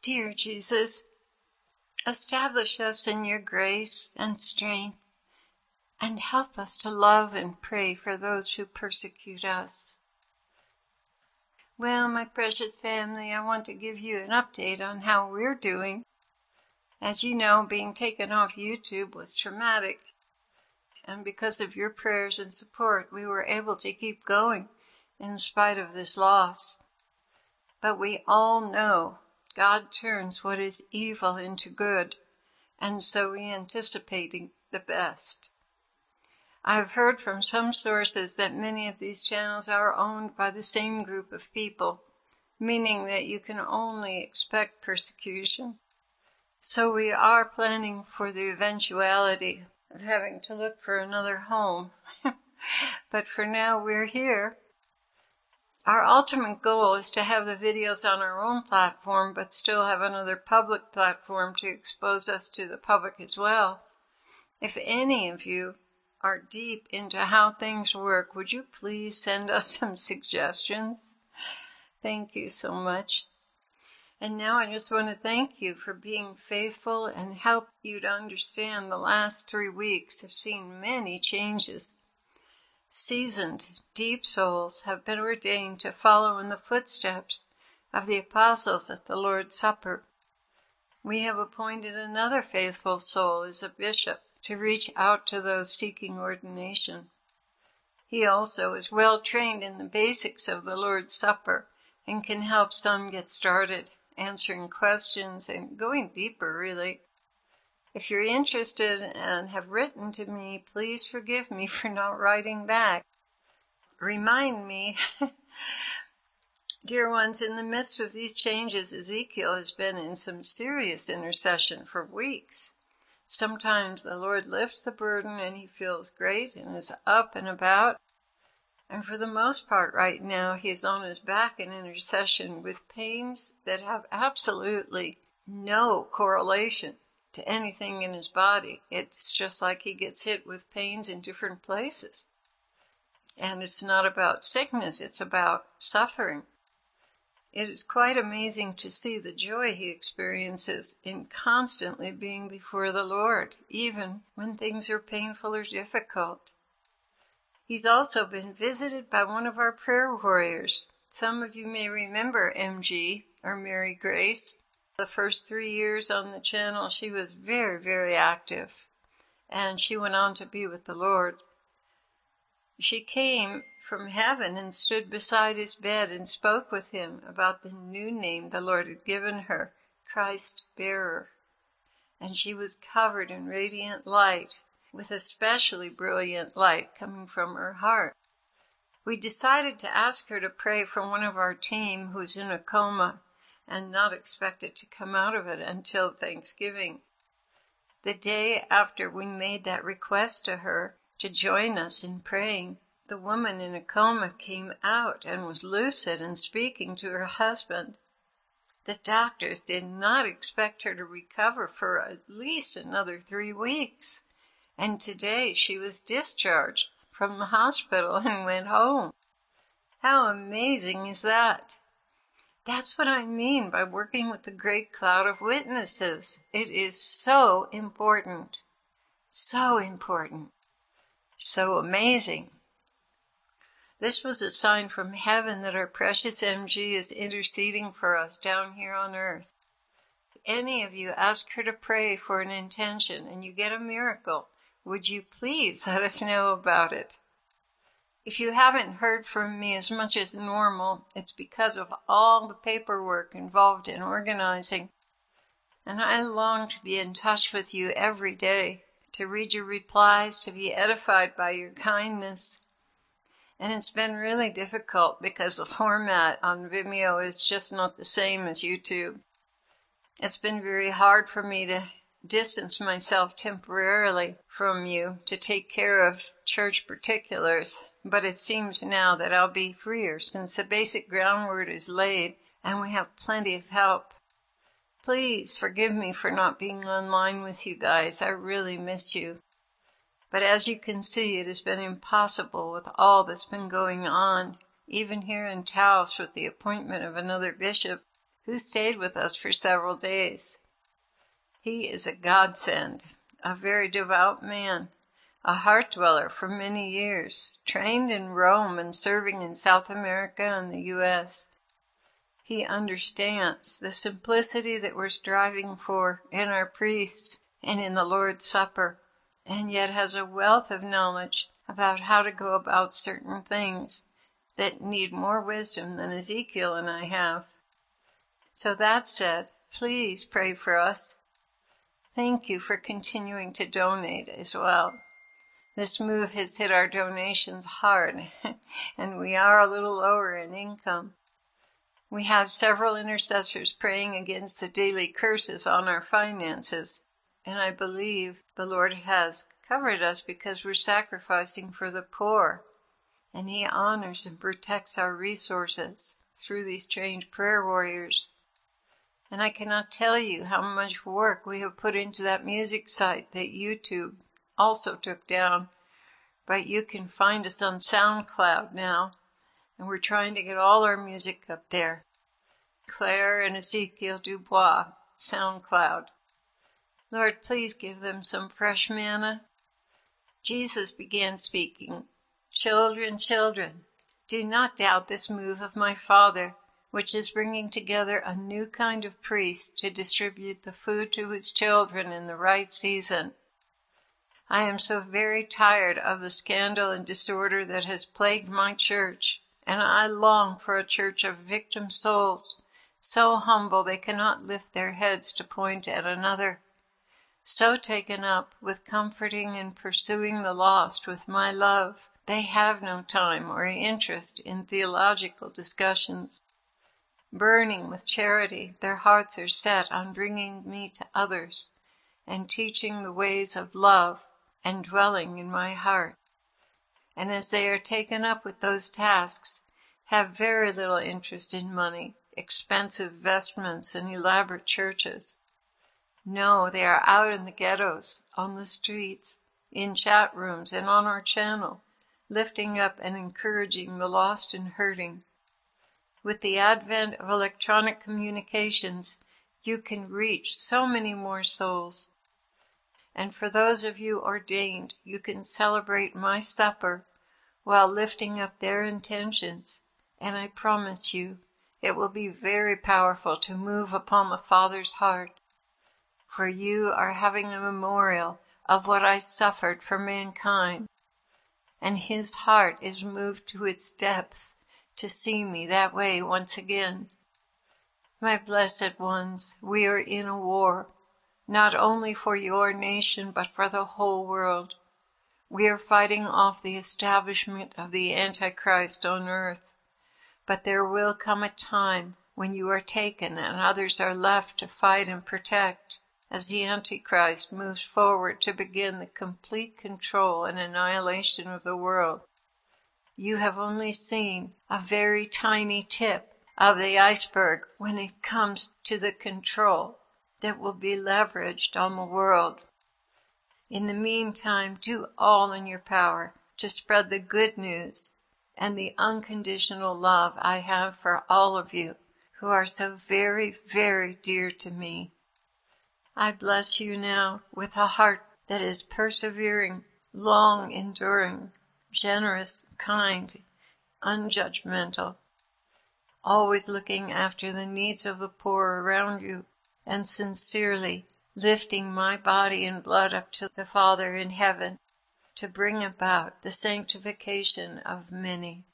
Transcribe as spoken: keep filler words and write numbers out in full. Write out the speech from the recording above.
Dear Jesus, establish us in your grace and strength, and help us to love and pray for those who persecute us. Well, my precious family, I want to give you an update on how we're doing. As you know, being taken off YouTube was traumatic, and because of your prayers and support, we were able to keep going in spite of this loss. But we all know God turns what is evil into good, and so we're anticipating the best. I've heard from some sources that many of these channels are owned by the same group of people, meaning that you can only expect persecution. So we are planning for the eventuality of having to look for another home. But for now, we're here. Our ultimate goal is to have the videos on our own platform, but still have another public platform to expose us to the public as well. If any of you are deep into how things work, would you please send us some suggestions? Thank you so much. And now I just want to thank you for being faithful and help you to understand the last three weeks have seen many changes. Seasoned, deep souls have been ordained to follow in the footsteps of the apostles at the Lord's Supper. We have appointed another faithful soul as a bishop to reach out to those seeking ordination. He also is well trained in the basics of the Lord's Supper and can help some get started, answering questions and going deeper, really. If you're interested and have written to me, please forgive me for not writing back. Remind me, dear ones, in the midst of these changes, Ezekiel has been in some serious intercession for weeks. Sometimes the Lord lifts the burden and he feels great and is up and about. And for the most part right now, he is on his back in intercession with pains that have absolutely no correlation to anything in his body. It's just like he gets hit with pains in different places. And it's not about sickness, it's about suffering. It is quite amazing to see the joy he experiences in constantly being before the Lord, even when things are painful or difficult. He's also been visited by one of our prayer warriors. Some of you may remember M G, or Mary Grace. The first three years on the channel, she was very, very active, and she went on to be with the Lord. She came from heaven and stood beside his bed and spoke with him about the new name the Lord had given her, Christ Bearer. And she was covered in radiant light, with especially brilliant light coming from her heart. We decided to ask her to pray for one of our team who's in a coma and not expected to come out of it until Thanksgiving. The day after we made that request to her to join us in praying, the woman in a coma came out and was lucid and speaking to her husband. The doctors did not expect her to recover for at least another three weeks. And today she was discharged from the hospital and went home. How amazing is that? That's what I mean by working with the great cloud of witnesses. It is so important. So important. So amazing. This was a sign from heaven that our precious M G is interceding for us down here on earth. If any of you ask her to pray for an intention and you get a miracle, would you please let us know about it? If you haven't heard from me as much as normal, it's because of all the paperwork involved in organizing. And I long to be in touch with you every day, to read your replies, to be edified by your kindness. And it's been really difficult because the format on Vimeo is just not the same as YouTube. It's been very hard for me to distance myself temporarily from you to take care of church particulars, but it seems now that I'll be freer since the basic groundwork is laid and we have plenty of help. Please forgive me for not being online with you guys. I really miss you. But as you can see, it has been impossible with all that's been going on, even here in Taos with the appointment of another bishop. who stayed with us for several days. He is a godsend, a very devout man, a heart dweller for many years, trained in Rome and serving in South America and the U S He understands the simplicity that we're striving for in our priests and in the Lord's Supper, and yet has a wealth of knowledge about how to go about certain things that need more wisdom than Ezekiel and I have. So that said, please pray for us. Thank you for continuing to donate as well. This move has hit our donations hard, and we are a little lower in income. We have several intercessors praying against the daily curses on our finances, and I believe the Lord has covered us because we're sacrificing for the poor, and He honors and protects our resources through these trained prayer warriors. And I cannot tell you how much work we have put into that music site that YouTube also took down, but you can find us on SoundCloud now, and we're trying to get all our music up there. Claire and Ezekiel Dubois, SoundCloud. Lord, please give them some fresh manna. Jesus began speaking, "Children, children, do not doubt this move of my Father, which is bringing together a new kind of priest to distribute the food to his children in the right season. I am so very tired of the scandal and disorder that has plagued my church, and I long for a church of victim souls, so humble they cannot lift their heads to point at another, so taken up with comforting and pursuing the lost with my love, they have no time or interest in theological discussions. Burning with charity, their hearts are set on bringing me to others and teaching the ways of love and dwelling in my heart. And as they are taken up with those tasks, have very little interest in money, expensive vestments, and elaborate churches. No, they are out in the ghettos, on the streets, in chat rooms, and on our channel, lifting up and encouraging the lost and hurting. With the advent of electronic communications, you can reach so many more souls. And for those of you ordained, you can celebrate my supper while lifting up their intentions, and I promise you, it will be very powerful to move upon the Father's heart, for you are having a memorial of what I suffered for mankind, and His heart is moved to its depths to see me that way once again. My blessed ones, we are in a war, not only for your nation, but for the whole world. We are fighting off the establishment of the Antichrist on earth, but there will come a time when you are taken and others are left to fight and protect, as the Antichrist moves forward to begin the complete control and annihilation of the world. You have only seen a very tiny tip of the iceberg when it comes to the control that will be leveraged on the world. In the meantime, do all in your power to spread the good news and the unconditional love I have for all of you who are so very, very dear to me. I bless you now with a heart that is persevering, long enduring, generous, kind, unjudgmental, always looking after the needs of the poor around you, and sincerely lifting my body and blood up to the Father in heaven to bring about the sanctification of many.